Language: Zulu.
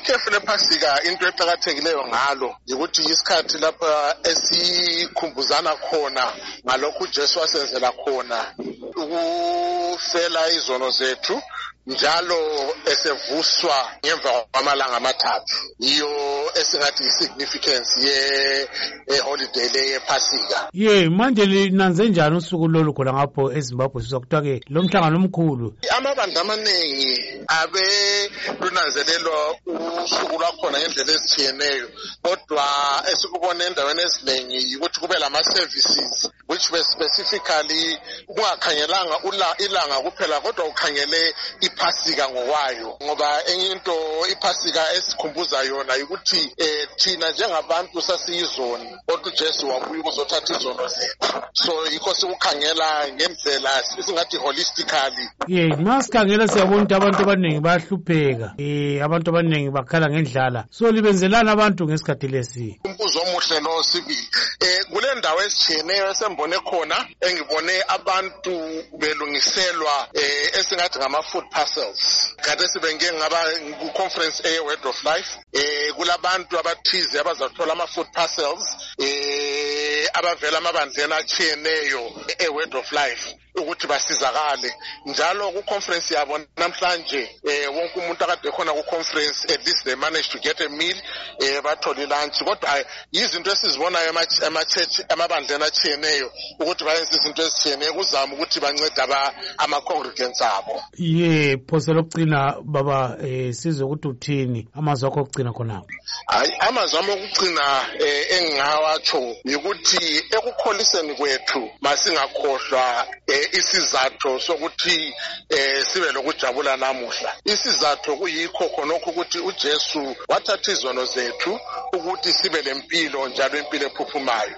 ikhefu lephasika into eqakathekileyo ngalo ukuthi isikhathi lapha esikhumbuzana khona ngalokhu uJesu wasenzela khona ukufela izono zethu njalo esevuswa ngemva kwamalanga amathathu. Iyo esingathi significance holiday le yephasika. Manje linanze njani usuku lolu khona ngapho eZimbabwe sizokuthiwa ke lo mhlangano omkhulu? Amabandla amaningi abe lunanzelelwa usuku lwakhona ngendlela ezitshiyeneyo, kodwa esikubona endaweni eziningi ukuthi kube lama-services which were specifically kungakhangelanga ilanga kuphela kodwa ukhangele iphasika ngokwayo, ngoba enye into iphasika esikhumbuza yona ukuthi thina njengabantu sasiyizoni kodwa uJesu wabuya ukuzothatha izono zethu, so yikho sikukhangela ngendlela singathi holistically. Masikhangela siyabona ukuthi abantu abaningi bayahlupheka, abantu abaningi bakhala ngendlala, so libenzelana abantu ngesikhathi lesi. Umbuzo omuhle lo sibili. Kule ndawo ezitshiyeneyo esembone khona engibone abantu belungiselwa esingathi ngama-food parcels. Kade sibenge ngaba ku-conference Word of Life. Kulabantu abathize abazathola ama-food parcels abavela amabandleni atshiyeneyo Word of Life ukuthi basizakale. Njalo ku-conference yabo namhlanje wonke umuntu akade khona ku-conference at least they managed to get a meal, bathole lunch. Kodwa izinto esizibonayo ama-church amabandleni atshiyeneyo ukuthi bayenze izinto ezitshiyeneyo kuzama ukuthi bancede ama-congregants abo. Phoso lokugcina baba, sizwe ukuthi uthini amazwi akho okugcina khonapho? Amazwi ami okugcina engingawatsho ukuthi ekukholiseni kwethu masingakhohlwa isizathu sokuthi sibe lokujabula namuhla. Isizathu kuyikho khonokho ukuthi uJesu wathatha izono zethu ukuthi sibe lempilo njalo impilo ephuphumayo.